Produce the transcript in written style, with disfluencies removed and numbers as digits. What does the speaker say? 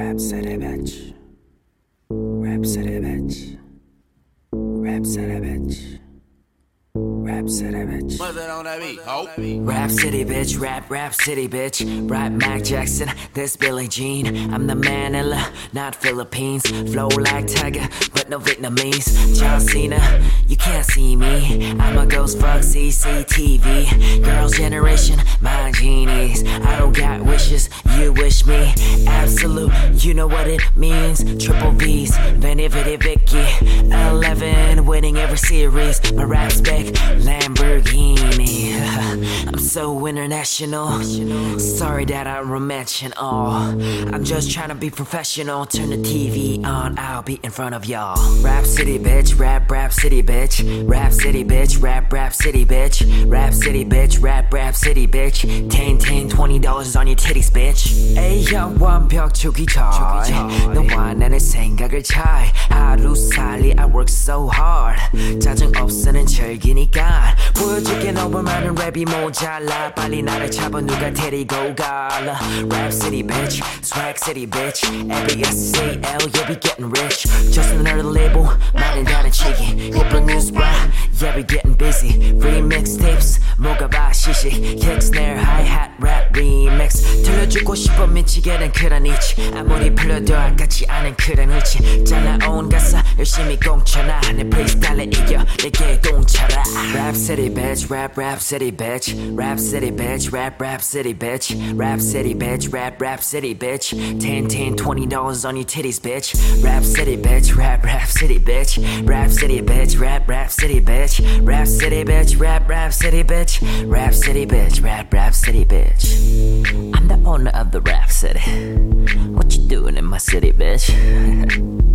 Rap City bitch. Rap City bitch. Rap City bitch. Rap City bitch. What's that on that beat, ho? Rap City bitch, rap City bitch. Rap Mac Jackson, this Billie Jean. I'm the Manila, not Philippines. Flow like Tiger, but no Vietnamese. John Cena, you can't see me. I'm a ghost, fuck CCTV. Girls' generation, my genies. I don't got wishes, you wish me. Absolute, you know what it means. Triple V's, Vanity Vicky. 11, winning every series. My rap spec, Lamborghini. I'm so international. Sorry that I'm romantic and all. I'm just trying to be professional. Turn the TV on, I'll be in front of y'all. Rap City bitch, rap City bitch. Rap City bitch, rap City bitch. Rap City bitch, rap City bitch. $10, $20 on your titties bitch. Ayo 완벽 주기 전 너와 나의 생각을 잘 하루 살이 I work so hard 짜증 없으는 즐기니까 보여줄게 너무 많은 랩이 모자라 빨리 나를 잡아 누가 데리고 갈라 Rap City bitch, Swag City bitch ABSCL you'll be getting rich just another label 많은 다른 치기 예쁜 news bra yeah we getting busy Free mixtapes 뭐가 봐 시시 Kick snare hi-hat rap remix 들려주고 싶어 미치게 된 그런 이치 아무리 풀려도 아깝지 않은 그런 의지 잘나온 가사 열심히 공쳐놔 내 프리스타일에 이겨 내게 동차라 Rap City bitch, rap City bitch Rap City bitch, rap City bitch Rap City bitch, rap City bitch $10, $20 on your titties bitch Rap City bitch, rap City bitch Rap City bitch, rap City bitch Rap City bitch, rap City bitch Rap City bitch, rap City bitch I'm the owner of the Rap City What you doing in my city bitch